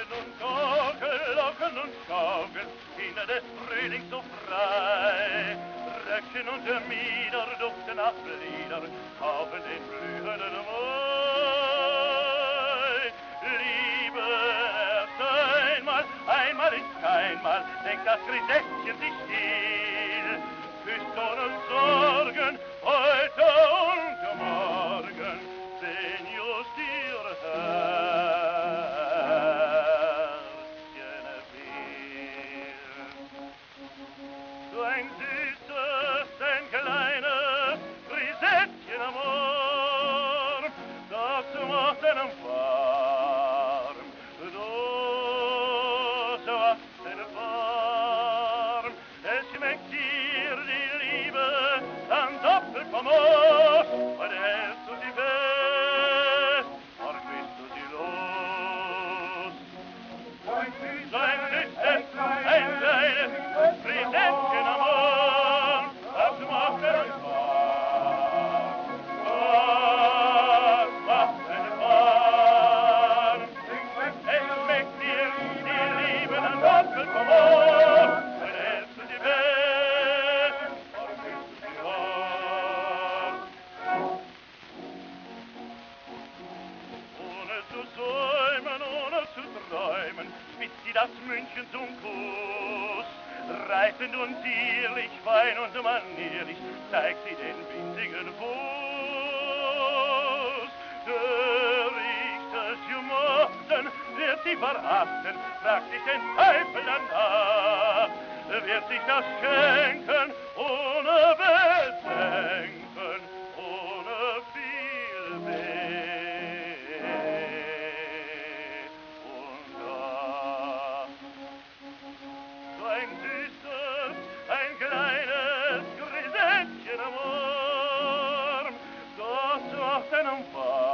und Gurgel, Locken und Schaukel, Kinder des Frühlings so frei. Röckchen und Mieder duften nach Lieder, kaufen den blühenden Mai. Liebe erst einmal ist keinmal, denkt das Grisettchen sich still, küsst ohne Sorgen, heute und morgen, wenn just ihr Herzchen will. So ein süßes, ein kleines Grisettchen am Ohr, das macht einem warm, das macht einem warm. Es schmeckt dir die Liebe dann doppelt vom Ohr, weil hältst du sie fest, morgen bist du sie los. So ein süßes, ein kleines Grisettchen am Ohr, das macht einen warm, das macht einen warm. Es schmeckt dir die Liebe dann doppelt vom Ohr, dann hältst du sie fest, morgen bist du sie los. Ohne zu säumen, ohne zu träumen, spitzt sie das Mündchen zum Kuss. Reifend und zierlich, fein und manierlich, zeigt sie den winzigen Fuß. Törichtes Jumochten wird sie verachten, fragt sich den Teufel danach. Wird sich das schenken, ohne Bedenken, ohne viel Weh und Ach. So ein süßes, ein kleines Grisettchen am Arm, das macht einen warm.